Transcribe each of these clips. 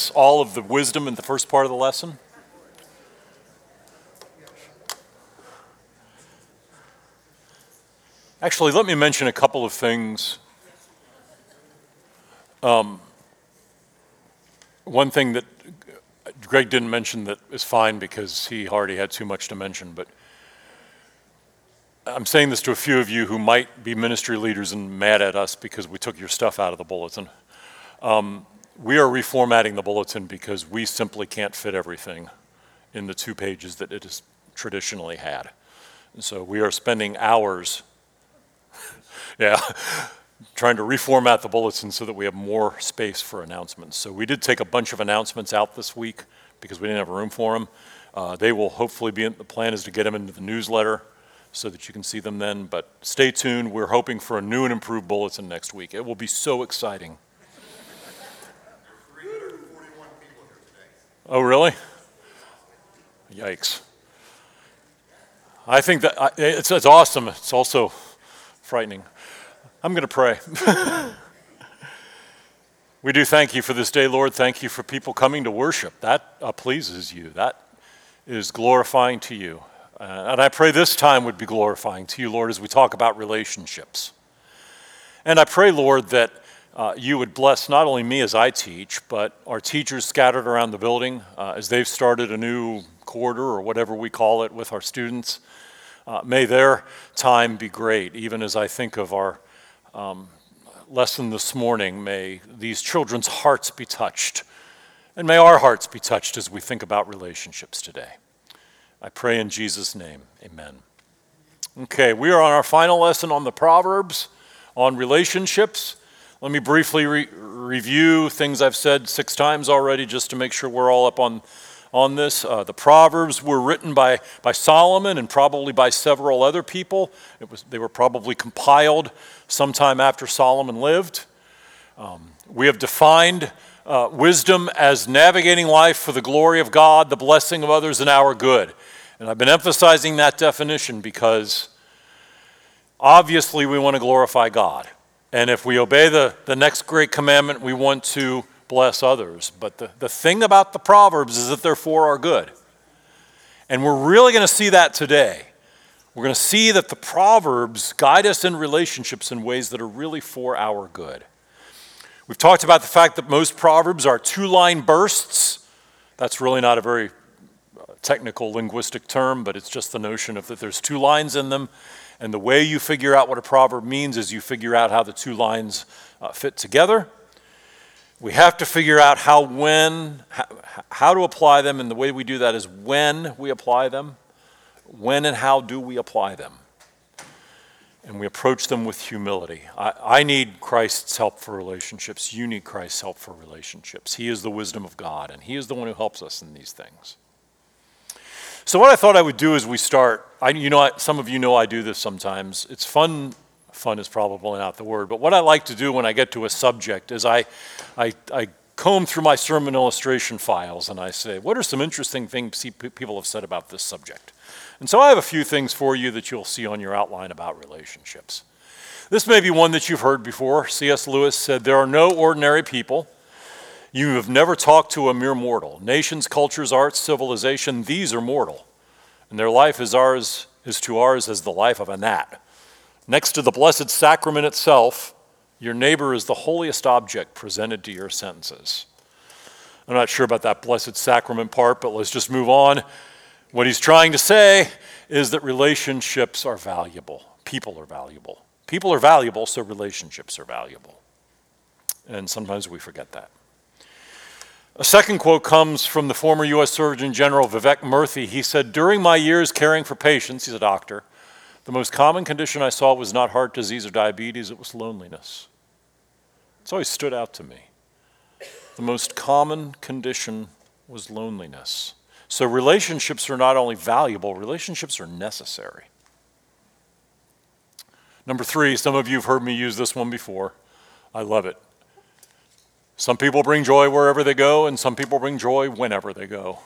miss all of the wisdom in the first part of the lesson? Actually, let me mention a couple of things. One thing that Greg didn't mention that is fine because he already had too much to mention, but I'm saying this to a few of you who might be ministry leaders and mad at us because we took your stuff out of the bulletin. We are reformatting the bulletin because we simply can't fit everything in the 2 pages that it has traditionally had. And so we are spending hours trying to reformat the bulletin so that we have more space for announcements. So we did take a bunch of announcements out this week because we didn't have room for them. They will hopefully be, the plan is to get them into the newsletter so that you can see them then, but stay tuned. We're hoping for a new and improved bulletin next week. It will be so exciting. 341 people here today. Oh, really? Yikes. I think that it's awesome. It's also frightening. I'm going to pray. We do thank you for this day, Lord. Thank you for people coming to worship. That pleases you. That is glorifying to you. And I pray this time would be glorifying to you, Lord, as we talk about relationships. And I pray, Lord, that you would bless not only me as I teach, but our teachers scattered around the building as they've started a new quarter or whatever we call it with our students. May their time be great, even as I think of our lesson this morning. May these children's hearts be touched, and may our hearts be touched as we think about relationships today. I pray in Jesus' name, amen. Okay, we are on our final lesson on the Proverbs, on relationships. Let me briefly review things I've said 6 times already just to make sure we're all up on this. The Proverbs were written by Solomon and probably by several other people. They were probably compiled sometime after Solomon lived. We have defined wisdom as navigating life for the glory of God, the blessing of others, and our good. And I've been emphasizing that definition because obviously we want to glorify God. And if we obey the next great commandment, we want to bless others. But the thing about the Proverbs is that they're for our good. And we're really going to see that today. We're going to see that the Proverbs guide us in relationships in ways that are really for our good. We've talked about the fact that most Proverbs are 2-line bursts. That's really not a very technical linguistic term, but it's just the notion of that there's 2 lines in them. And the way you figure out what a proverb means is you figure out how the 2 lines fit together. We have to figure out how to apply them, and the way we do that is when we apply them. When and how do we apply them? And we approach them with humility. I need Christ's help for relationships. You need Christ's help for relationships. He is the wisdom of God, and He is the one who helps us in these things. So what I thought I would do as we start, some of you know I do this sometimes. It's fun. Fun is probably not the word, but what I like to do when I get to a subject is I comb through my sermon illustration files and I say, what are some interesting things people have said about this subject? And so I have a few things for you that you'll see on your outline about relationships. This may be one that you've heard before. C.S. Lewis said, there are no ordinary people. You have never talked to a mere mortal. Nations, cultures, arts, civilization, these are mortal. And their life is to ours as the life of a gnat. Next to the Blessed Sacrament itself, your neighbor is the holiest object presented to your senses. I'm not sure about that Blessed Sacrament part, but let's just move on. What he's trying to say is that relationships are valuable. People are valuable. People are valuable, so relationships are valuable. And sometimes we forget that. A second quote comes from the former U.S. Surgeon General Vivek Murthy. He said, during my years caring for patients, he's a doctor, the most common condition I saw was not heart disease or diabetes, it was loneliness. It's always stood out to me. The most common condition was loneliness. So relationships are not only valuable, relationships are necessary. Number 3, some of you have heard me use this one before. I love it. Some people bring joy wherever they go, and some people bring joy whenever they go.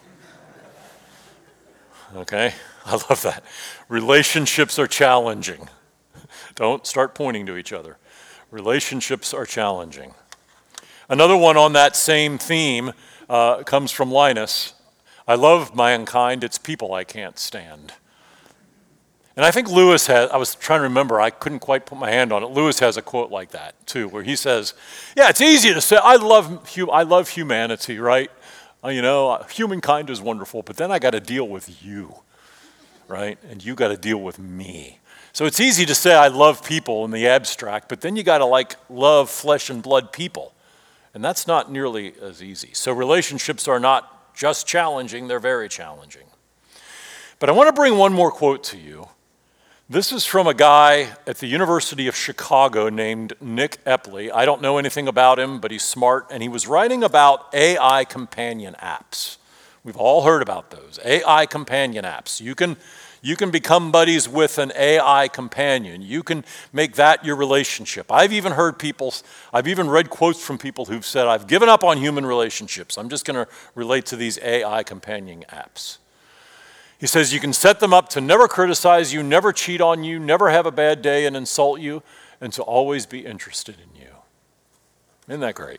Okay? I love that. Relationships are challenging. Don't start pointing to each other. Relationships are challenging. Another one on that same theme, comes from Linus. I love mankind, it's people I can't stand. And I think Lewis has, I was trying to remember, I couldn't quite put my hand on it. Lewis has a quote like that too, where he says, yeah, it's easy to say, I love humanity, right? Humankind is wonderful, but then I got to deal with you, right? And you got to deal with me. So it's easy to say I love people in the abstract, but then you got to love flesh and blood people. And that's not nearly as easy. So relationships are not just challenging, they're very challenging. But I want to bring one more quote to you. This is from a guy at the University of Chicago named Nick Epley. I don't know anything about him, but he's smart, and he was writing about AI companion apps. We've all heard about those, AI companion apps. You can become buddies with an AI companion. You can make that your relationship. I've even read quotes from people who've said, I've given up on human relationships. I'm just going to relate to these AI companion apps. He says you can set them up to never criticize you, never cheat on you, never have a bad day and insult you, and to always be interested in you. Isn't that great?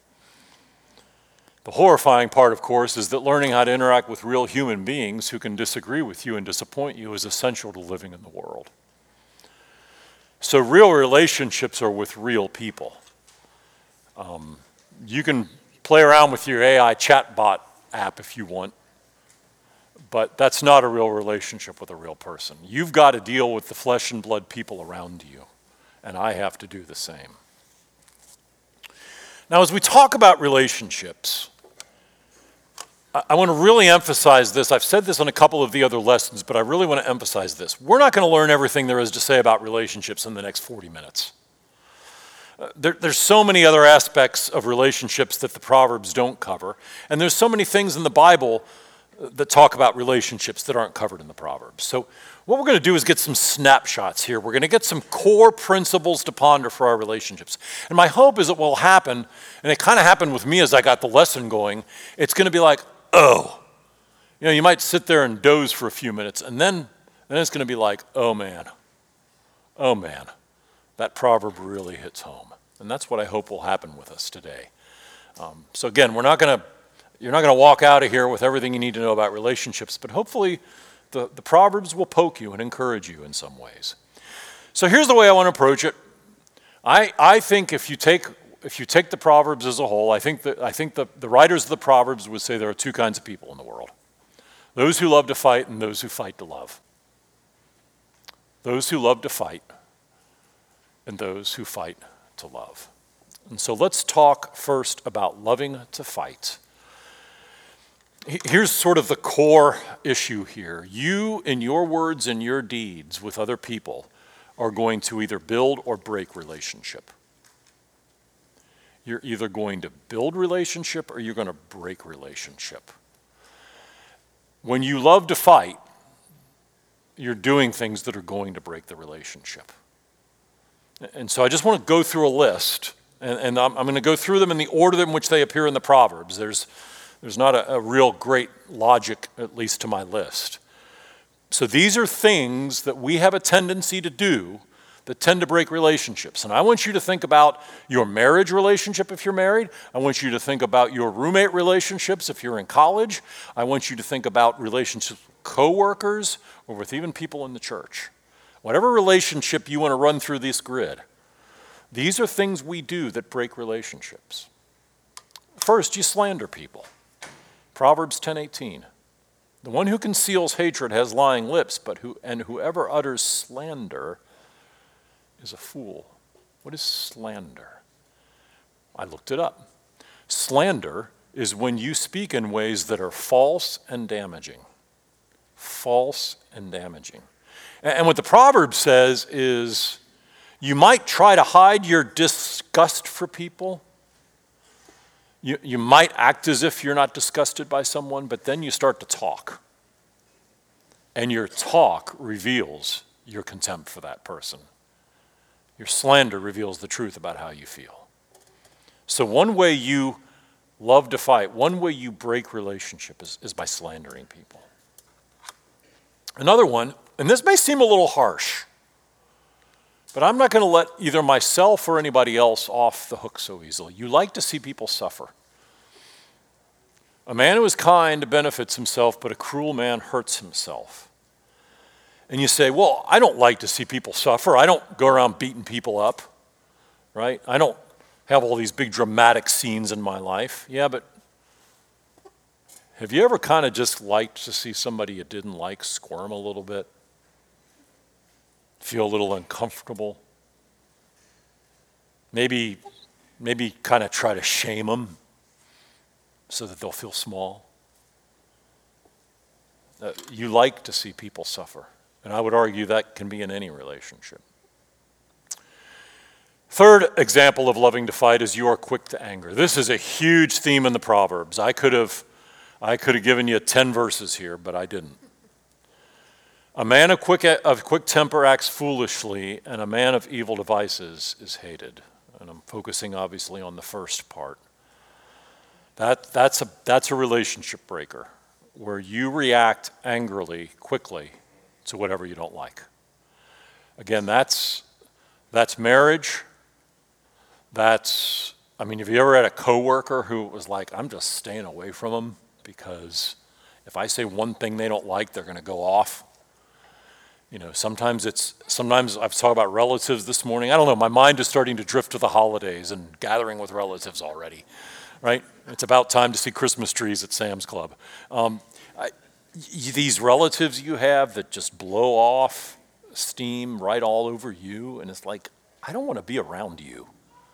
The horrifying part, of course, is that learning how to interact with real human beings who can disagree with you and disappoint you is essential to living in the world. So real relationships are with real people. You can play around with your AI chatbot app if you want, but that's not a real relationship with a real person. You've got to deal with the flesh and blood people around you, and I have to do the same. Now, as we talk about relationships, I want to really emphasize this. I've said this on a couple of the other lessons, but I really want to emphasize this. We're not going to learn everything there is to say about relationships in the next 40 minutes. There's so many other aspects of relationships that the Proverbs don't cover, and there's so many things in the Bible that talk about relationships that aren't covered in the Proverbs. So what we're going to do is get some snapshots here. We're going to get some core principles to ponder for our relationships. And my hope is it will happen, and it kind of happened with me as I got the lesson going, it's going to be like, oh. You might sit there and doze for a few minutes, and then it's going to be like, oh man, that proverb really hits home. And that's what I hope will happen with us today. So again, you're not going to walk out of here with everything you need to know about relationships, but hopefully the Proverbs will poke you and encourage you in some ways. So here's the way I want to approach it. I think if you take the Proverbs as a whole, I think the writers of the Proverbs would say there are two kinds of people in the world. Those who love to fight and those who fight to love. Those who love to fight and those who fight to love. And so let's talk first about loving to fight. Here's sort of the core issue here. You, in your words and your deeds with other people, are going to either build or break relationship. You're either going to build relationship or you're going to break relationship. When you love to fight, you're doing things that are going to break the relationship. And so I just want to go through a list, and I'm going to go through them in the order in which they appear in the Proverbs. There's not a real great logic, at least to my list. So these are things that we have a tendency to do that tend to break relationships. And I want you to think about your marriage relationship if you're married. I want you to think about your roommate relationships if you're in college. I want you to think about relationships with coworkers or with even people in the church. Whatever relationship you want to run through this grid, these are things we do that break relationships. First, you slander people. Proverbs 10:18. The one who conceals hatred has lying lips, and whoever utters slander is a fool. What is slander? I looked it up. Slander is when you speak in ways that are false and damaging. False and damaging. And what the proverb says is you might try to hide your disgust for people. You might act as if you're not disgusted by someone, but then you start to talk. And your talk reveals your contempt for that person. Your slander reveals the truth about how you feel. So one way you love to fight, one way you break relationship is by slandering people. Another one, and this may seem a little harsh, but I'm not going to let either myself or anybody else off the hook so easily. You like to see people suffer. A man who is kind benefits himself, but a cruel man hurts himself. And you say, well, I don't like to see people suffer. I don't go around beating people up, right? I don't have all these big dramatic scenes in my life. Yeah, but have you ever kind of just liked to see somebody you didn't like squirm a little bit? Feel a little uncomfortable? Maybe kind of try to shame them so that they'll feel small. You like to see people suffer. And I would argue that can be in any relationship. Third example of loving to fight is you are quick to anger. This is a huge theme in the Proverbs. I could have given you 10 verses here, but I didn't. A man of quick temper acts foolishly, and a man of evil devices is hated. And I'm focusing obviously on the first part. That's a relationship breaker, where you react angrily, quickly, to whatever you don't like. Again, that's marriage. Have you ever had a coworker who was like, I'm just staying away from them because if I say one thing they don't like, they're going to go off? You know, sometimes I've talked about relatives this morning. I don't know, my mind is starting to drift to the holidays and gathering with relatives already, right? It's about time to see Christmas trees at Sam's Club. These relatives you have that just blow off steam right all over you, and it's like, I don't want to be around you.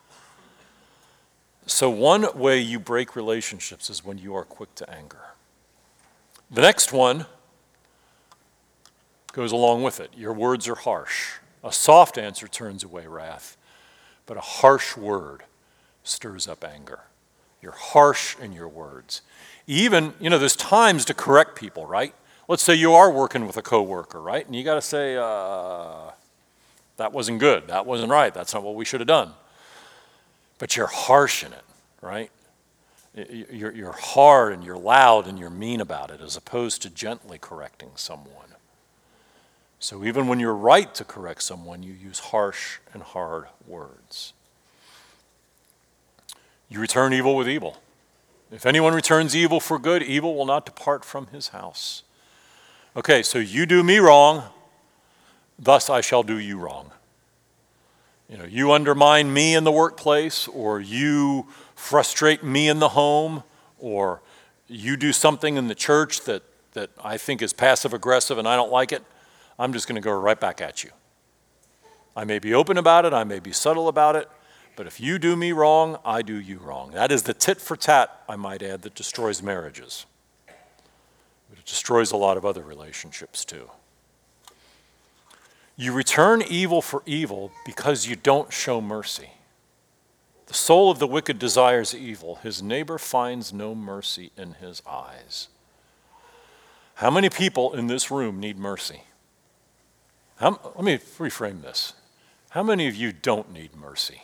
So one way you break relationships is when you are quick to anger. The next one goes along with it. Your words are harsh. A soft answer turns away wrath, but a harsh word stirs up anger. You're harsh in your words. Even, there's times to correct people, right? Let's say you are working with a coworker, right? And you got to say, that wasn't good. That wasn't right. That's not what we should have done. But you're harsh in it, right? You're hard and you're loud and you're mean about it, as opposed to gently correcting someone. So even when you're right to correct someone, you use harsh and hard words. You return evil with evil. If anyone returns evil for good, evil will not depart from his house. Okay, so you do me wrong, thus I shall do you wrong. You undermine me in the workplace, or you frustrate me in the home, or you do something in the church that I think is passive aggressive and I don't like it, I'm just going to go right back at you. I may be open about it, I may be subtle about it, but if you do me wrong, I do you wrong. That is the tit for tat, I might add, that destroys marriages. But it destroys a lot of other relationships too. You return evil for evil because you don't show mercy. The soul of the wicked desires evil. His neighbor finds no mercy in his eyes. How many people in this room need mercy? Let me reframe this. How many of you don't need mercy?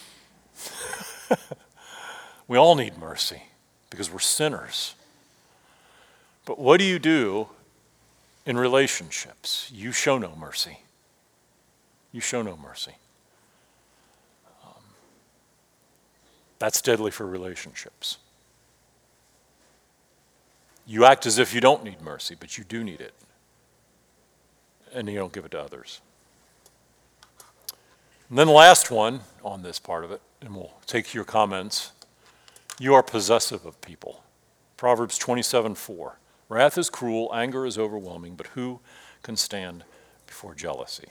We all need mercy because we're sinners. But what do you do in relationships? You show no mercy. You show no mercy. That's deadly for relationships. You act as if you don't need mercy, but you do need it. And you don't give it to others. And then the last one on this part of it, and we'll take your comments. You are possessive of people. Proverbs 27:4. Wrath is cruel, anger is overwhelming, but who can stand before jealousy?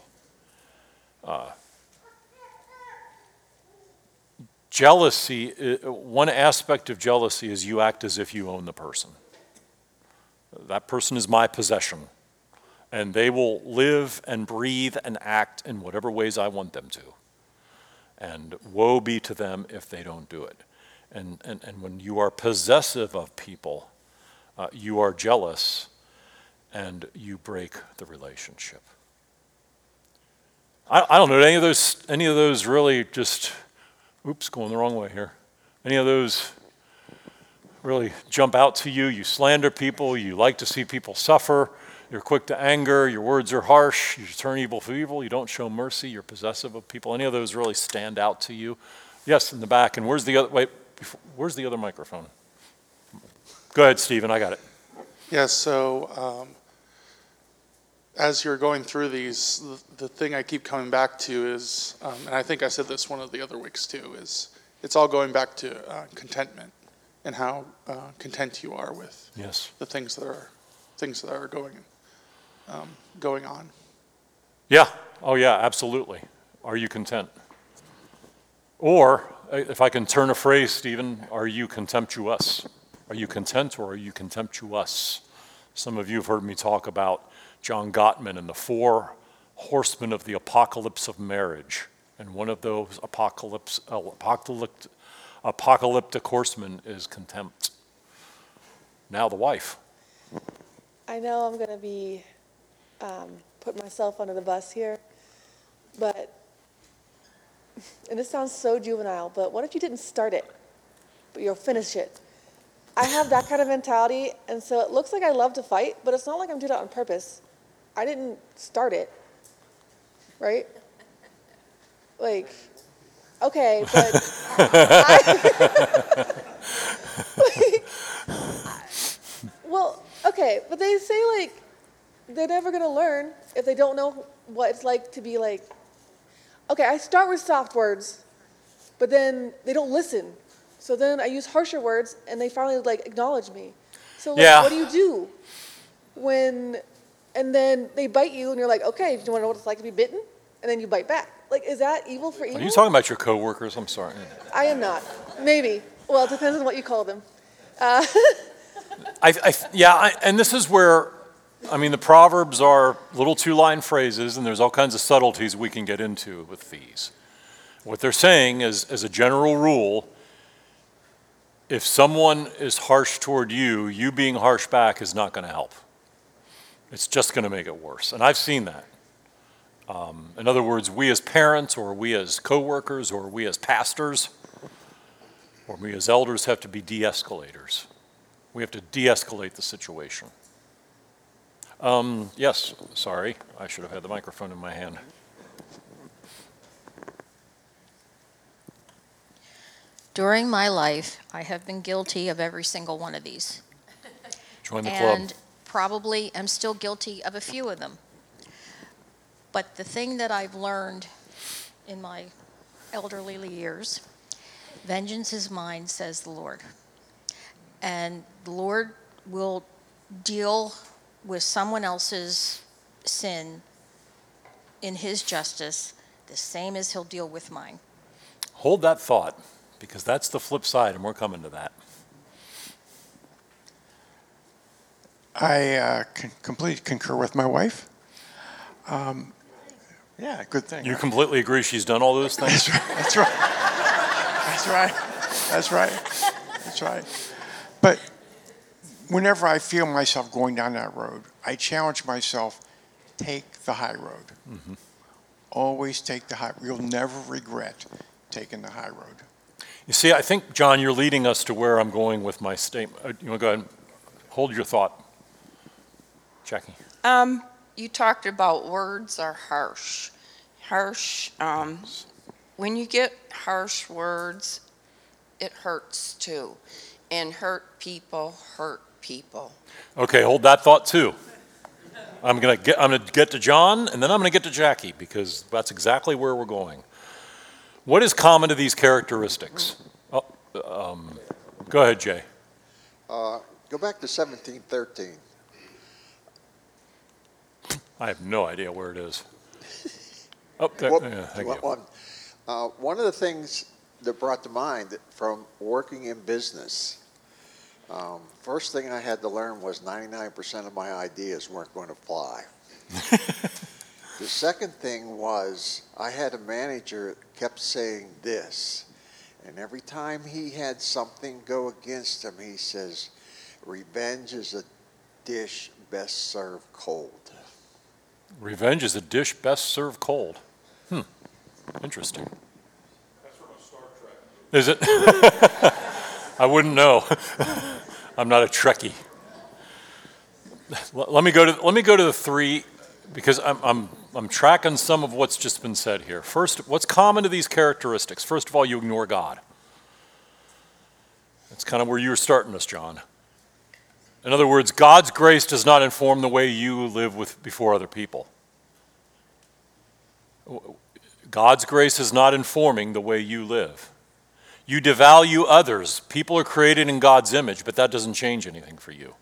Jealousy, one aspect of jealousy is you act as if you own the person. That person is my possession, and they will live and breathe and act in whatever ways I want them to. And woe be to them if they don't do it. And when you are possessive of people, you are jealous, and you break the relationship. I don't know, any of those really just, going the wrong way here. Any of those really jump out to you? You slander people, you like to see people suffer, you're quick to anger, your words are harsh, you turn evil for evil, you don't show mercy, you're possessive of people. Any of those really stand out to you? Yes, in the back. And where's the other microphone? Go ahead, Stephen, I got it. Yeah, so as you're going through these, the thing I keep coming back to is, and I think I said this one of the other weeks too, is it's all going back to contentment and how content you are with Yes. the things that are going on. Yeah, oh yeah, absolutely. Are you content? Or, if I can turn a phrase, Stephen, are you contemptuous? Are you content or are you contemptuous? Some of you have heard me talk about John Gottman and the 4 horsemen of the apocalypse of marriage. And one of those apocalyptic horsemen is contempt. Now the wife. I know I'm going to be putting myself under the bus here, but, and this sounds so juvenile, but what if you didn't start it, but you'll finish it? I have that kind of mentality, and so it looks like I love to fight, but it's not like I'm doing it on purpose. I didn't start it, right? Like, okay, but well, okay, but they say like they're never gonna learn if they don't know what it's like to be like. Okay, I start with soft words, but then they don't listen. So then I use harsher words, and they finally like acknowledge me. So like, Yeah. what do you do when? And then they bite you, and you're like, okay, do you want to know what it's like to be bitten? And then you bite back. Like, is that evil for evil? Are you talking about your coworkers? I'm sorry. I am not. Maybe. Well, it depends on what you call them. And this is where, I mean, the Proverbs are little 2-line phrases, and there's all kinds of subtleties we can get into with these. What they're saying is, as a general rule, if someone is harsh toward you, you being harsh back is not going to help. It's just going to make it worse. And I've seen that. In other words, we as parents, or we as coworkers, or we as pastors, or we as elders have to be de-escalators. We have to de-escalate the situation. Yes, sorry, I should have had the microphone in my hand. During my life, I have been guilty of every single one of these. Join the club. And probably am still guilty of a few of them. But the thing that I've learned in my elderly years, vengeance is mine, says the Lord. And the Lord will deal with someone else's sin in his justice the same as he'll deal with mine. Hold that thought, because that's the flip side, and we're coming to that. I completely concur with my wife. Yeah, good thing. You completely agree she's done all those things? That's right. That's right. That's right. That's right. But whenever I feel myself going down that road, I challenge myself, take the high road. Mm-hmm. Always take the high road. You'll never regret taking the high road. You see, I think, John, you're leading us to where I'm going with my statement. You want to go ahead and hold your thought. Jackie. You talked about words are harsh. When you get harsh words, it hurts too. And hurt people hurt people. Okay, hold that thought too. I'm gonna get to John, and then I'm gonna get to Jackie, because that's exactly where we're going. What is common to these characteristics? Go ahead, Jay. Go back to 1713. I have no idea where it is. Oh, there, yeah, thank you. One of the things that brought to mind from working in business, first thing I had to learn was 99% of my ideas weren't going to fly. The second thing was I had a manager that kept saying this, and every time he had something go against him, he says, revenge is a dish best served cold. Revenge is a dish best served cold. Interesting. That's from a Star Trek. Is it? I wouldn't know. I'm not a Trekkie. Let me go to the three, because I'm tracking some of what's just been said here. First, what's common to these characteristics? First of all, you ignore God. That's kind of where you were starting us, John. In other words, God's grace does not inform the way you live before other people. God's grace is not informing the way you live. You devalue others. People are created in God's image, but that doesn't change anything for you.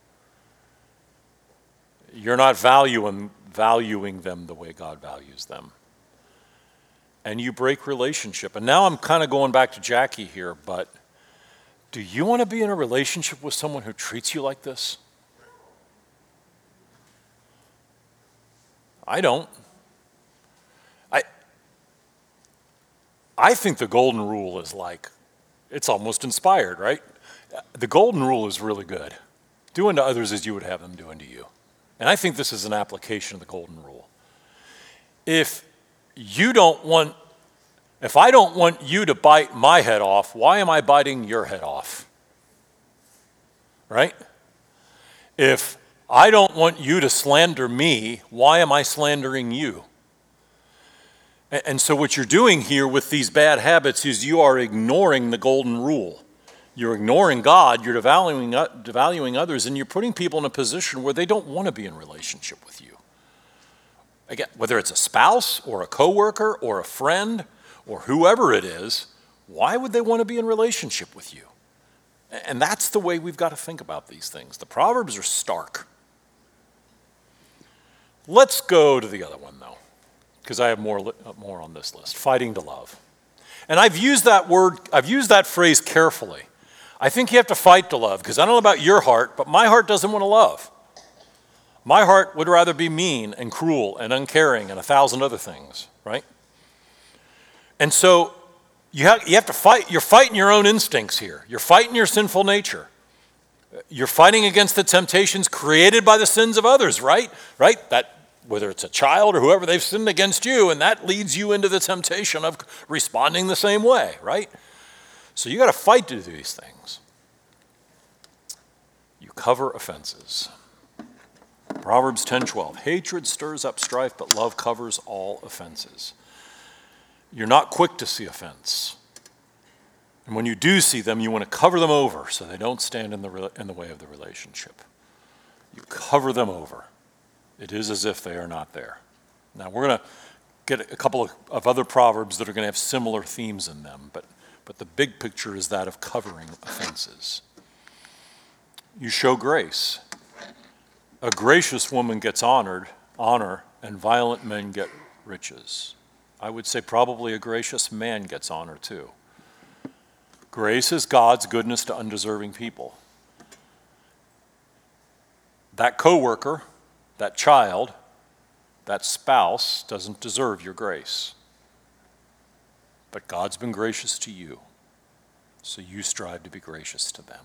You're not valuing them the way God values them. And you break relationship. And now I'm kind of going back to Jackie here, but do you want to be in a relationship with someone who treats you like this? I don't. I think the golden rule is like, it's almost inspired, right? The golden rule is really good. Do unto others as you would have them do unto you. And I think this is an application of the golden rule. If I don't want you to bite my head off, why am I biting your head off? Right? If I don't want you to slander me, why am I slandering you? And so what you're doing here with these bad habits is you are ignoring the golden rule. You're ignoring God, you're devaluing others, and you're putting people in a position where they don't want to be in relationship with you. Again, whether it's a spouse or a coworker or a friend or whoever it is, why would they want to be in relationship with you? And that's the way we've got to think about these things. The Proverbs are stark. Let's go to the other one, though, because I have more on this list. Fighting to love. And I've used that phrase carefully. I think you have to fight to love, because I don't know about your heart, but my heart doesn't want to love. My heart would rather be mean and cruel and uncaring and 1,000 other things, right? And so you have to fight. You're fighting your own instincts here. You're fighting your sinful nature. You're fighting against the temptations created by the sins of others, right? Right? That whether it's a child or whoever, they've sinned against you, and that leads you into the temptation of responding the same way, right? So you got to fight to do these things. You cover offenses. Proverbs 10:12. Hatred stirs up strife, but love covers all offenses. You're not quick to see offense. And when you do see them, you want to cover them over so they don't stand in the way of the relationship. You cover them over. It is as if they are not there. Now, we're going to get a couple of other Proverbs that are going to have similar themes in them, but the big picture is that of covering offenses. You show grace. A gracious woman gets honor, and violent men get riches. I would say probably a gracious man gets honor too. Grace is God's goodness to undeserving people. That coworker, that child, that spouse doesn't deserve your grace. But God's been gracious to you, so you strive to be gracious to them.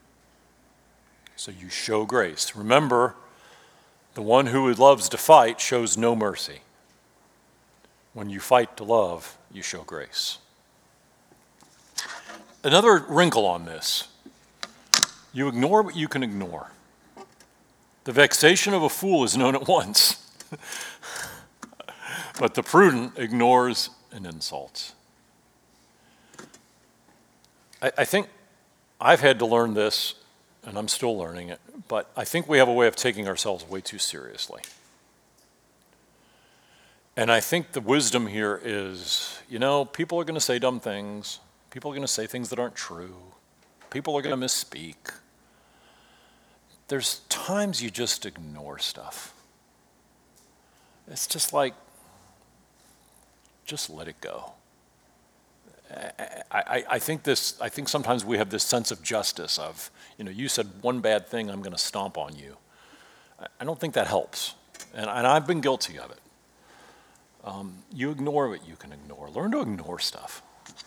So you show grace. Remember, the one who loves to fight shows no mercy. When you fight to love, you show grace. Another wrinkle on this, you ignore what you can ignore. The vexation of a fool is known at once, but the prudent ignores an insult. I think I've had to learn this, and I'm still learning it, but I think we have a way of taking ourselves way too seriously. And I think the wisdom here is, people are going to say dumb things. People are going to say things that aren't true. People are going to misspeak. There's times you just ignore stuff. It's just like, just let it go. I think sometimes we have this sense of justice of, you said one bad thing, I'm going to stomp on you. I don't think that helps. And I've been guilty of it. You ignore what you can ignore. Learn to ignore stuff.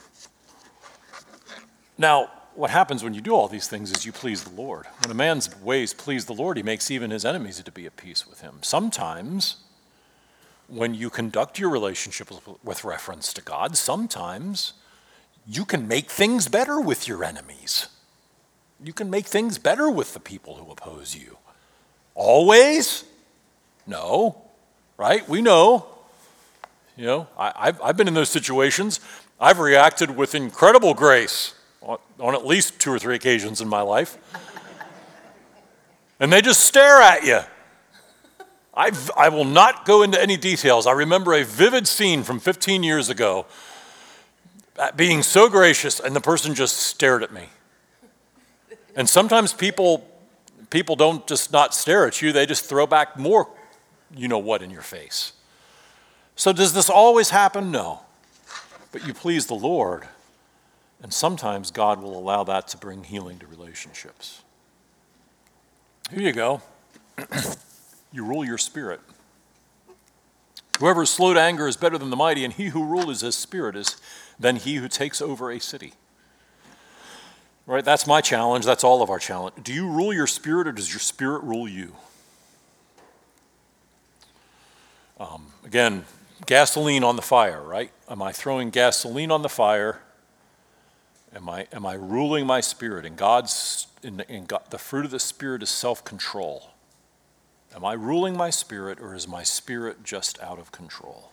Now, what happens when you do all these things is you please the Lord. When a man's ways please the Lord, he makes even his enemies to be at peace with him. Sometimes, when you conduct your relationship with reference to God, sometimes you can make things better with your enemies. You can make things better with the people who oppose you. Always? No. Right? We know. I've been in those situations. I've reacted with incredible grace on at least 2 or 3 occasions in my life. and they just stare at you. I will not go into any details. I remember a vivid scene from 15 years ago, being so gracious, and the person just stared at me. And sometimes people don't just not stare at you, they just throw back more you know what in your face. So does this always happen? No. But you please the Lord, and sometimes God will allow that to bring healing to relationships. Here you go. You rule your spirit. Whoever is slow to anger is better than the mighty, and he who rules his spirit is than he who takes over a city. Right? That's my challenge. That's all of our challenge. Do you rule your spirit, or does your spirit rule you? Again, gasoline on the fire, right? Am I throwing gasoline on the fire? Am I ruling my spirit? And the fruit of the Spirit is self-control. Am I ruling my spirit, or is my spirit just out of control?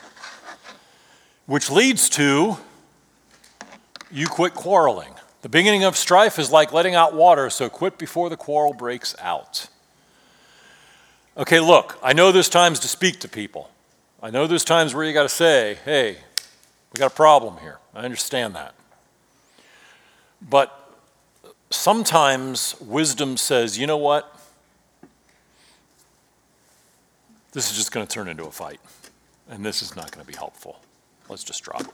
Which leads to you quit quarreling. The beginning of strife is like letting out water, so quit before the quarrel breaks out. Okay, look, I know there's times to speak to people. I know there's times where you got to say, hey, we got a problem here. I understand that. But sometimes wisdom says, you know what? This is just going to turn into a fight, and this is not going to be helpful. Let's just drop it.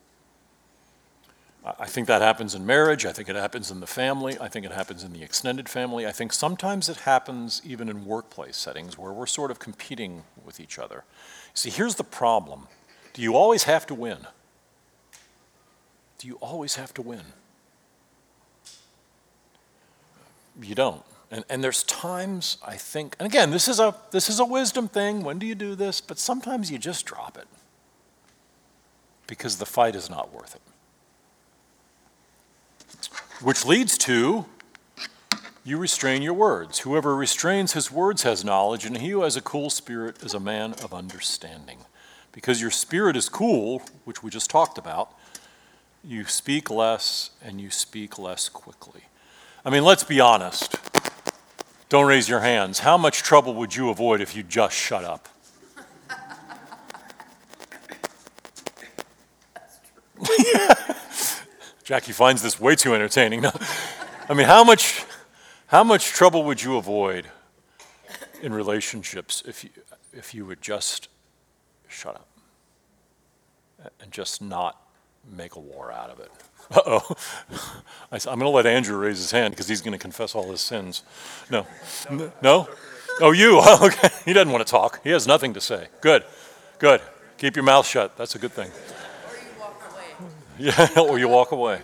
I think that happens in marriage. I think it happens in the family. I think it happens in the extended family. I think sometimes it happens even in workplace settings where we're sort of competing with each other. See, here's the problem. Do you always have to win? Do you always have to win? You don't. And there's times, I think, and again, this is a wisdom thing. When do you do this? But sometimes you just drop it because the fight is not worth it. Which leads to, you restrain your words. Whoever restrains his words has knowledge, and he who has a cool spirit is a man of understanding. Because your spirit is cool, which we just talked about, you speak less and you speak less quickly. I mean, let's be honest. Don't raise your hands. How much trouble would you avoid if you just shut up? Jackie finds this way too entertaining. No. I mean, how much trouble would you avoid in relationships if you would just shut up and just not make a war out of it? Uh-oh. I'm going to let Andrew raise his hand because he's going to confess all his sins. No? No? Oh, you? Okay. He doesn't want to talk. He has nothing to say. Good. Keep your mouth shut. That's a good thing. Or you walk away. Yeah, or you walk away.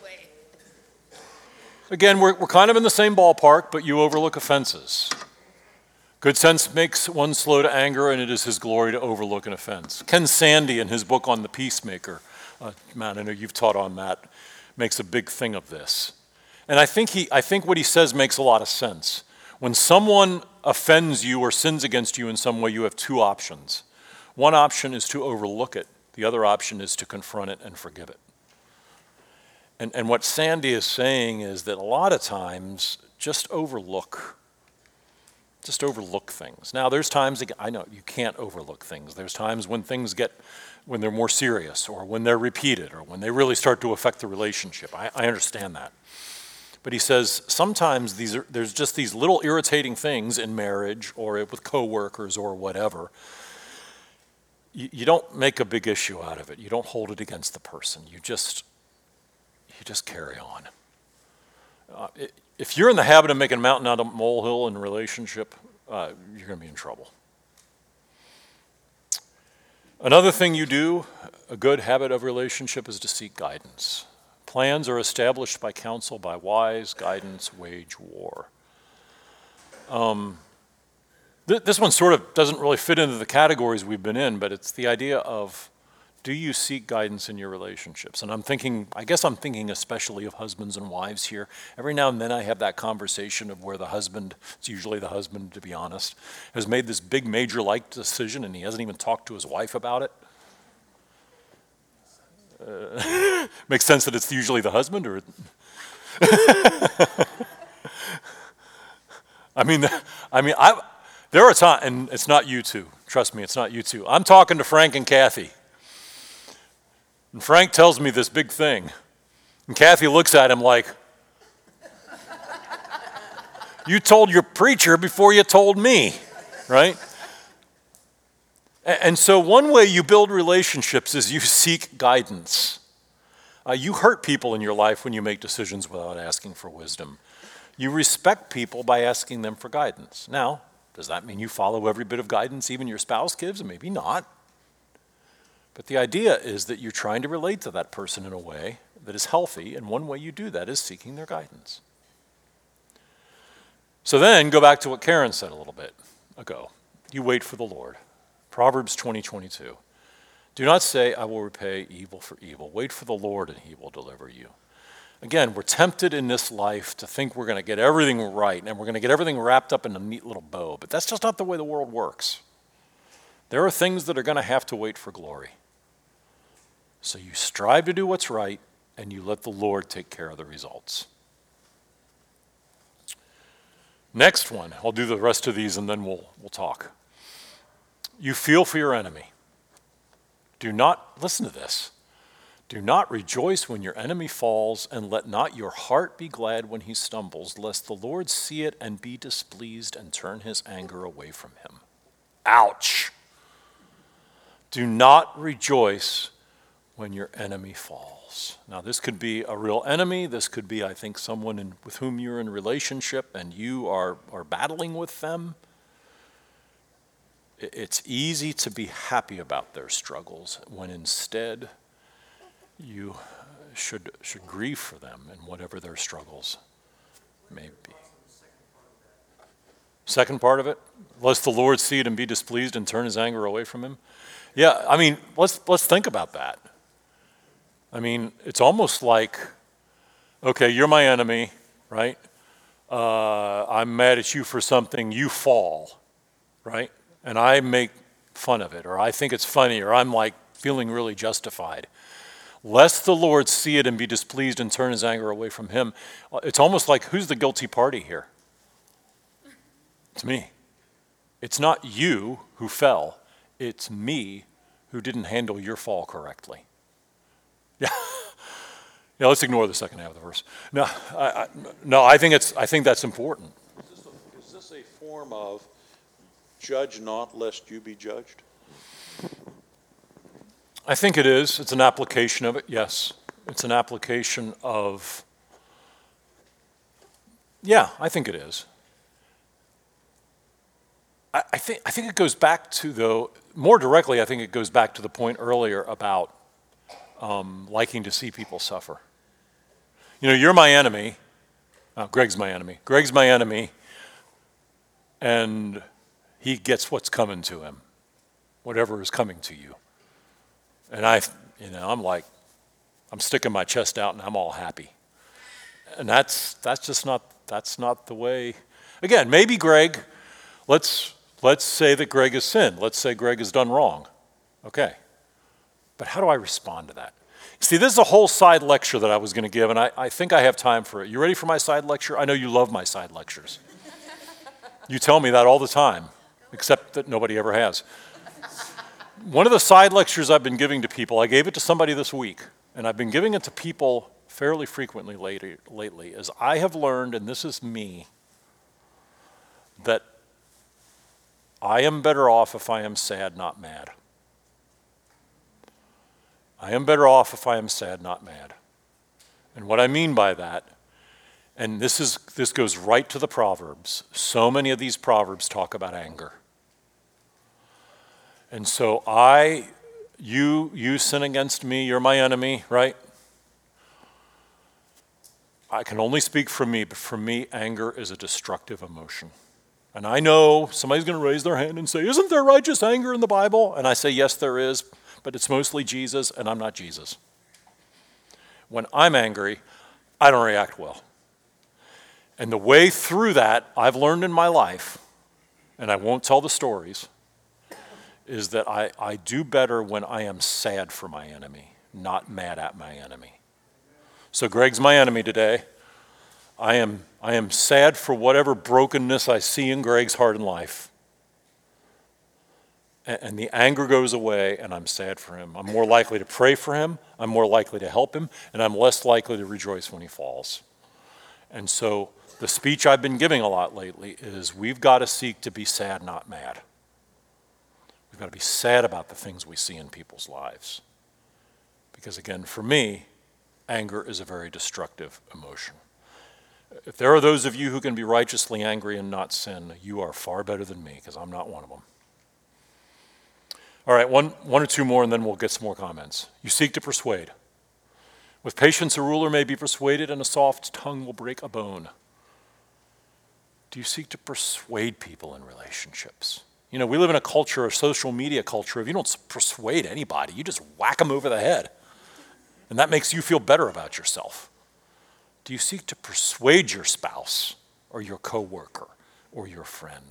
Again, we're kind of in the same ballpark, but you overlook offenses. Good sense makes one slow to anger, and it is his glory to overlook an offense. Ken Sande, in his book on the peacemaker, Matt, I know you've taught on that, makes a big thing of this. And I think what he says makes a lot of sense. When someone offends you or sins against you in some way, you have two options. One option is to overlook it. The other option is to confront it and forgive it. And what Sande is saying is that a lot of times, just overlook things. Now, there's times, I know you can't overlook things. There's times when when they're more serious, or when they're repeated, or when they really start to affect the relationship. I understand that. But he says sometimes there's just these little irritating things in marriage or with coworkers or whatever. You don't make a big issue out of it. You don't hold it against the person. You just carry on. If you're in the habit of making a mountain out of a molehill in a relationship, you're going to be in trouble. Another thing you do, a good habit of relationship, is to seek guidance. Plans are established by counsel, by wise guidance, wage war. This one sort of doesn't really fit into the categories we've been in, but it's the idea of, do you seek guidance in your relationships? And I guess I'm thinking especially of husbands and wives here. Every now and then I have that conversation of where the husband, it's usually the husband to be honest, has made this big major life decision and he hasn't even talked to his wife about it. Makes sense that it's usually the husband, or There are times, and it's not you two. Trust me, it's not you two. I'm talking to Frank and Kathy. And Frank tells me this big thing. And Kathy looks at him like, you told your preacher before you told me, right? And so one way you build relationships is you seek guidance. You hurt people in your life when you make decisions without asking for wisdom. You respect people by asking them for guidance. Now, does that mean you follow every bit of guidance even your spouse gives? Maybe not. But the idea is that you're trying to relate to that person in a way that is healthy, and one way you do that is seeking their guidance. So then, go back to what Karen said a little bit ago. You wait for the Lord. Proverbs 20:22. Do not say, I will repay evil for evil. Wait for the Lord, and he will deliver you. Again, we're tempted in this life to think we're going to get everything right, and we're going to get everything wrapped up in a neat little bow, but that's just not the way the world works. There are things that are going to have to wait for glory. So you strive to do what's right, and you let the Lord take care of the results. Next one, I'll do the rest of these and then we'll talk. You feel for your enemy. Do not, listen to this, do not rejoice when your enemy falls, and let not your heart be glad when he stumbles, lest the Lord see it and be displeased and turn his anger away from him. Ouch. Do not rejoice when your enemy falls. Now, this could be a real enemy. This could be, I think, someone with whom you're in relationship and you are battling with them. It's easy to be happy about their struggles when instead you should grieve for them in whatever their struggles may be. Second part of it, lest the Lord see it and be displeased and turn his anger away from him. Yeah, I mean, let's think about that. I mean, it's almost like, okay, you're my enemy, right? I'm mad at you for something, you fall, right? And I make fun of it, or I think it's funny, or I'm like feeling really justified. Lest the Lord see it and be displeased and turn his anger away from him. It's almost like, who's the guilty party here? It's me. It's not you who fell. It's me who didn't handle your fall correctly. Yeah. Yeah, let's ignore the second half of the verse. No, I think that's important. Is this a form of judge not lest you be judged? I think it is. It's an application of it, yes. It's an application of, yeah, I think it is. I think it goes back to, though, more directly, I think it goes back to the point earlier about liking to see people suffer. You know, you're my enemy. Greg's my enemy. Greg's my enemy, and he gets what's coming to him, whatever is coming to you. And I'm like, I'm sticking my chest out and I'm all happy. And that's not the way. Again, maybe Greg, let's say that Greg has sinned. Let's say Greg has done wrong. Okay. But how do I respond to that? See, this is a whole side lecture that I was going to give, and I think I have time for it. You ready for my side lecture? I know you love my side lectures. You tell me that all the time, except that nobody ever has. One of the side lectures I've been giving to people, I gave it to somebody this week, and I've been giving it to people fairly frequently lately, is I have learned, and this is me, that I am better off if I am sad, not mad. I am better off if I am sad, not mad. And what I mean by that, and this goes right to the Proverbs. So many of these Proverbs talk about anger. And so you sin against me, you're my enemy, right? I can only speak for me, but for me, anger is a destructive emotion. And I know somebody's going to raise their hand and say, isn't there righteous anger in the Bible? And I say, yes, there is, but it's mostly Jesus, and I'm not Jesus. When I'm angry, I don't react well. And the way through that, I've learned in my life, and I won't tell the stories, is that I do better when I am sad for my enemy, not mad at my enemy. So Greg's my enemy today. I am I am sad for whatever brokenness I see in Greg's heart and life. And the anger goes away, and I'm sad for him. I'm more likely to pray for him, I'm more likely to help him, and I'm less likely to rejoice when he falls. And so the speech I've been giving a lot lately is we've got to seek to be sad, not mad. We've got to be sad about the things we see in people's lives. Because again, for me, anger is a very destructive emotion. If there are those of you who can be righteously angry and not sin, you are far better than me, because I'm not one of them. All right, one or two more, and then we'll get some more comments. You seek to persuade. With patience, a ruler may be persuaded, and a soft tongue will break a bone. Do you seek to persuade people in relationships? You know, we live in a culture, a social media culture, if you don't persuade anybody, you just whack them over the head. And that makes you feel better about yourself. Do you seek to persuade your spouse or your coworker or your friend?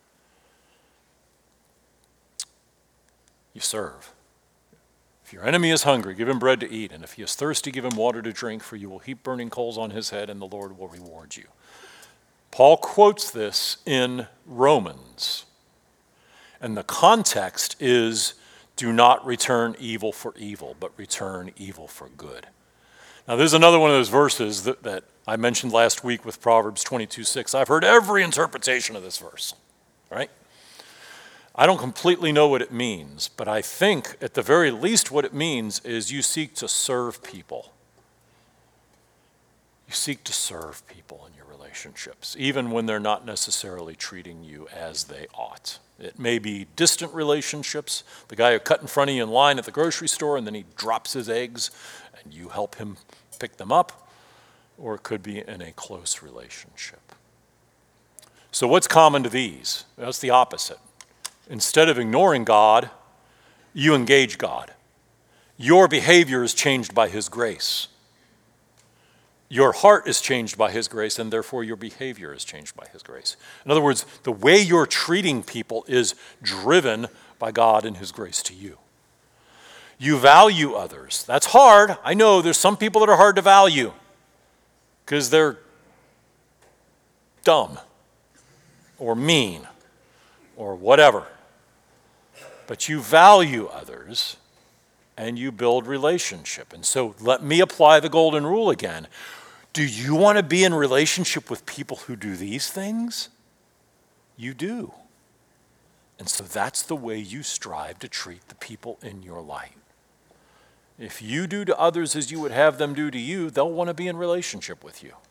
You serve. If your enemy is hungry, give him bread to eat, and if he is thirsty, give him water to drink, for you will heap burning coals on his head, and the Lord will reward you. Paul quotes this in Romans, and the context is, do not return evil for evil, but return evil for good. Now, there's another one of those verses that I mentioned last week with Proverbs 22:6. I've heard every interpretation of this verse, right? I don't completely know what it means, but I think at the very least what it means is you seek to serve people. You seek to serve people in your relationships, even when they're not necessarily treating you as they ought. It may be distant relationships, the guy who cut in front of you in line at the grocery store and then he drops his eggs and you help him pick them up, or it could be in a close relationship. So what's common to these? That's the opposite. Instead of ignoring God, you engage God. Your behavior is changed by his grace. Your heart is changed by his grace, and therefore your behavior is changed by his grace. In other words, the way you're treating people is driven by God and his grace to you. You value others. That's hard. I know there's some people that are hard to value because they're dumb or mean or whatever. But you value others and you build relationship. And so let me apply the golden rule again. Do you want to be in relationship with people who do these things? You do. And so that's the way you strive to treat the people in your life. If you do to others as you would have them do to you, they'll want to be in relationship with you.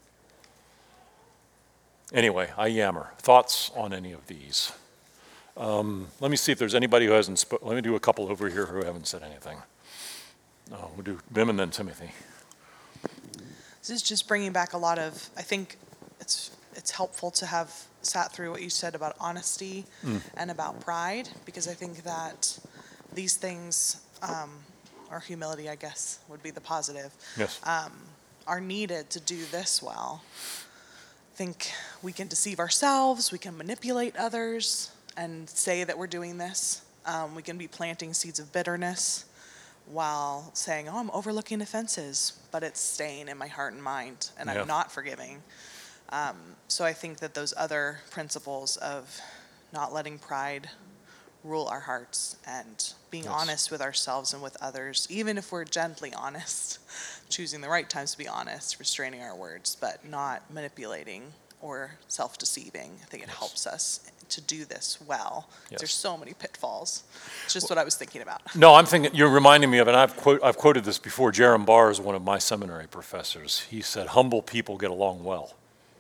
Anyway, I yammer. Thoughts on any of these? Let me see if there's anybody who hasn't spoken. Let me do a couple over here who haven't said anything. We'll do Bim and then Timothy. This is just bringing back a lot of, I think it's helpful to have sat through what you said about honesty and about pride, because I think that these things, or humility, I guess, would be the positive, Yes. are needed to do this well. I think we can deceive ourselves, we can manipulate others and say that we're doing this. We can be planting seeds of bitterness while saying, oh, I'm overlooking offenses, but it's staying in my heart and mind, and Yeah. I'm not forgiving. So I think that those other principles of not letting pride rule our hearts and being Yes. honest with ourselves and with others, even if we're gently honest, choosing the right times to be honest, restraining our words, but not manipulating or self-deceiving. I think it helps us to do this well. Yes. There's so many pitfalls. It's just what I was thinking about. No, I'm thinking, you're reminding me of, and I've quoted this before, Jerram Barr is one of my seminary professors. He said, humble people get along well.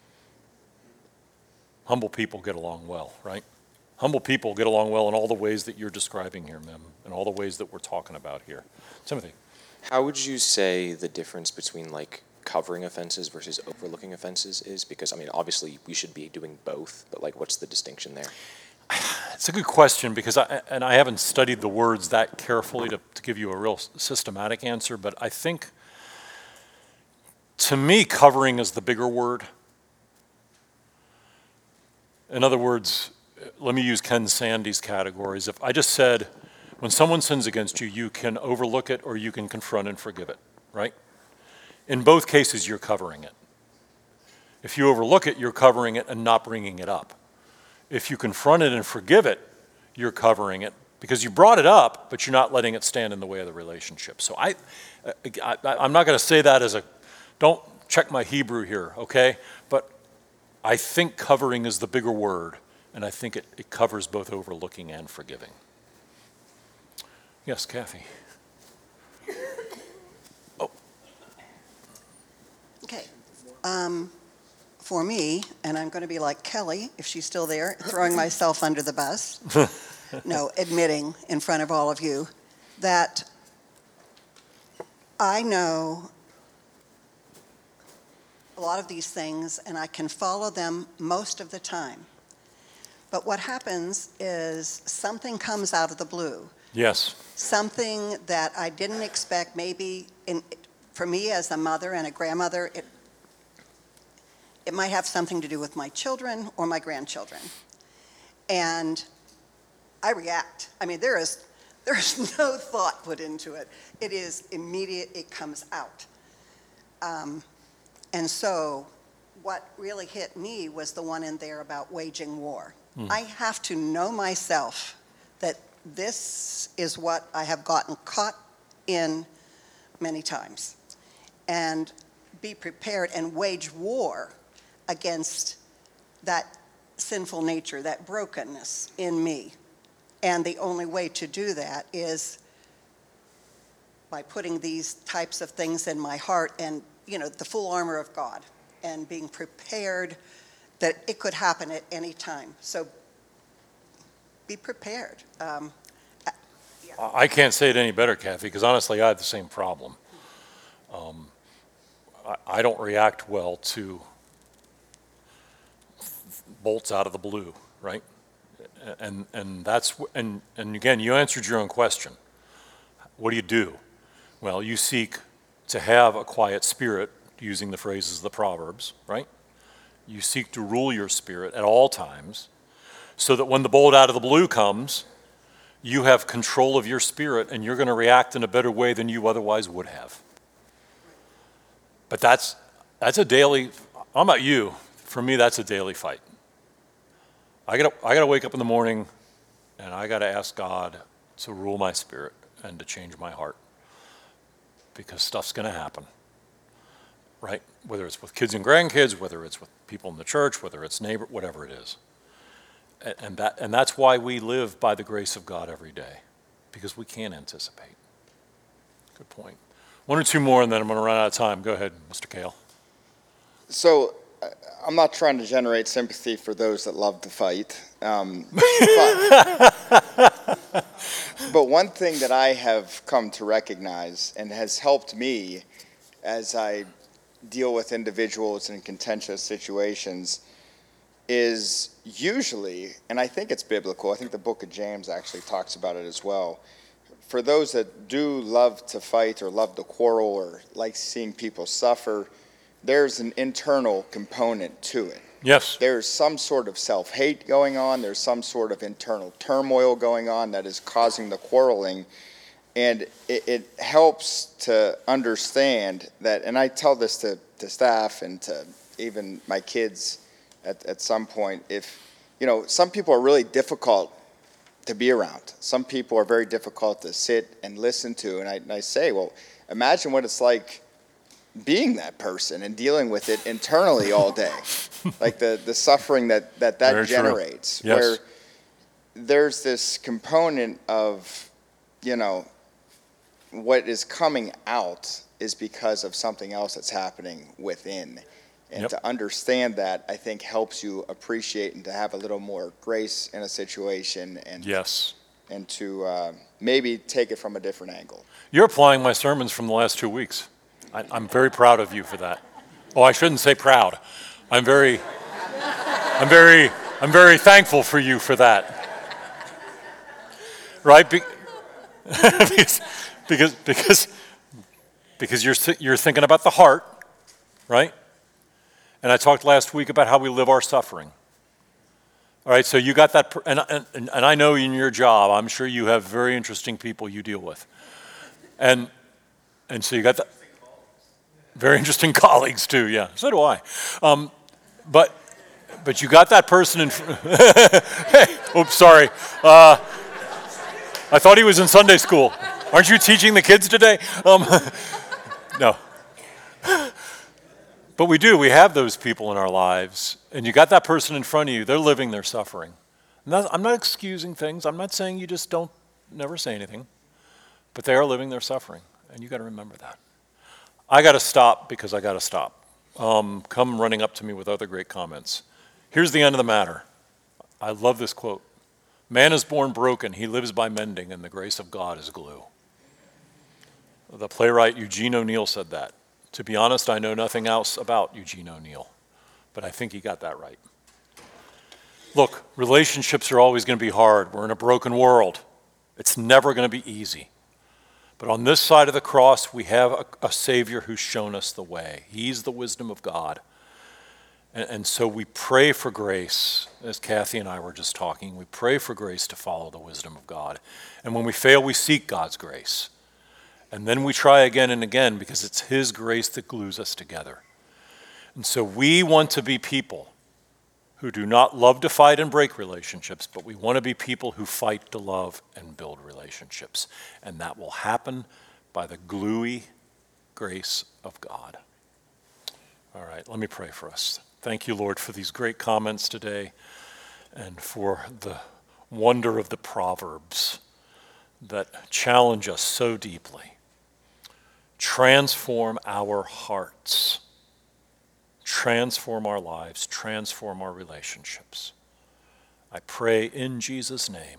Humble people get along well, right? Humble people get along well in all the ways that you're describing here, Mim, and all the ways that we're talking about here. Timothy. How would you say the difference between like covering offenses versus overlooking offenses is? Because I mean, obviously we should be doing both, but like what's the distinction there? It's a good question because I haven't studied the words that carefully to give you a real systematic answer, but I think, to me, covering is the bigger word. In other words, let me use Ken Sande's categories. If I just said, when someone sins against you, you can overlook it or you can confront and forgive it, right? In both cases, you're covering it. If you overlook it, you're covering it and not bringing it up. If you confront it and forgive it, you're covering it because you brought it up, but you're not letting it stand in the way of the relationship. So I'm not going to say that as don't check my Hebrew here, okay? But I think covering is the bigger word, and I think it covers both overlooking and forgiving. Yes, Kathy. Oh. Okay. For me, and I'm going to be like Kelly, if she's still there, throwing myself under the bus. No, admitting in front of all of you that I know a lot of these things and I can follow them most of the time. But what happens is something comes out of the blue. Yes. Something that I didn't expect, maybe for me as a mother and a grandmother, it might have something to do with my children or my grandchildren. And I react. I mean, there is no thought put into it. It is immediate, it comes out. And so what really hit me was the one in there about waging war. I have to know myself that this is what I have gotten caught in many times. And be prepared and wage war against that sinful nature, that brokenness in me. And the only way to do that is by putting these types of things in my heart and, the full armor of God and being prepared that it could happen at any time. So be prepared. I can't say it any better, Kathy, because honestly, I have the same problem. I don't react well to bolts out of the blue, right? And again, you answered your own question. What do you do? Well, you seek to have a quiet spirit, using the phrases of the Proverbs, right? You seek to rule your spirit at all times, so that when the bolt out of the blue comes, you have control of your spirit and you're going to react in a better way than you otherwise would have. But that's a daily, I don't know about you, for me that's a daily fight. I gotta wake up in the morning and I gotta ask God to rule my spirit and to change my heart, because stuff's gonna happen, right? Whether it's with kids and grandkids, whether it's with people in the church, whether it's neighbor, whatever it is. And that's why we live by the grace of God every day, because we can't anticipate. Good point. One or two more and then I'm gonna run out of time. Go ahead, Mr. Kale. So I'm not trying to generate sympathy for those that love to fight. But one thing that I have come to recognize and has helped me as I deal with individuals in contentious situations is usually, and I think it's biblical, I think the book of James actually talks about it as well, for those that do love to fight or love to quarrel or like seeing people suffer, there's an internal component to it. Yes. There's some sort of self-hate going on. There's some sort of internal turmoil going on that is causing the quarreling. And it helps to understand that, and I tell this to staff and to even my kids at some point, if, some people are really difficult to be around. Some people are very difficult to sit and listen to. And I say, well, imagine what it's like being that person and dealing with it internally all day, like the suffering that Very generates, true. Yes. where there's this component of, what is coming out is because of something else that's happening within. And to understand that, I think, helps you appreciate and to have a little more grace in a situation and Yes. and to maybe take it from a different angle. You're applying my sermons from the last 2 weeks. I'm very proud of you for that. Oh, I shouldn't say proud. I'm very thankful for you for that. Right? Because you're thinking about the heart, right? And I talked last week about how we live our suffering. All right, so you got that, and I know in your job, I'm sure you have very interesting people you deal with. And so you got that. Very interesting colleagues too, yeah. So do I. But you got that person in. Oops, sorry. I thought he was in Sunday school. Aren't you teaching the kids today? No. But we do. We have those people in our lives, and you got that person in front of you. They're living their suffering. I'm not excusing things. I'm not saying you just don't never say anything, but they are living their suffering, and you got to remember that. I got to stop because I got to stop. Come running up to me with other great comments. Here's the end of the matter. I love this quote. Man is born broken. He lives by mending, and the grace of God is glue. The playwright Eugene O'Neill said that. To be honest, I know nothing else about Eugene O'Neill, but I think he got that right. Look, relationships are always going to be hard. We're in a broken world. It's never going to be easy. But on this side of the cross, we have a Savior who's shown us the way. He's the wisdom of God. And so we pray for grace, as Kathy and I were just talking. We pray for grace to follow the wisdom of God. And when we fail, we seek God's grace. And then we try again and again because it's His grace that glues us together. And so we want to be people who do not love to fight and break relationships, but we want to be people who fight to love and build relationships. And that will happen by the gluey grace of God. All right, let me pray for us. Thank you, Lord, for these great comments today and for the wonder of the Proverbs that challenge us so deeply. Transform our hearts. Transform our lives. Transform our relationships. I pray in Jesus' name.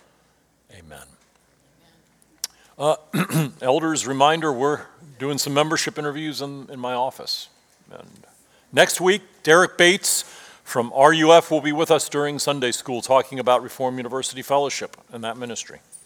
Amen. Elders, reminder, we're doing some membership interviews in my office. And next week, Derek Bates from RUF will be with us during Sunday school talking about Reformed University Fellowship and that ministry.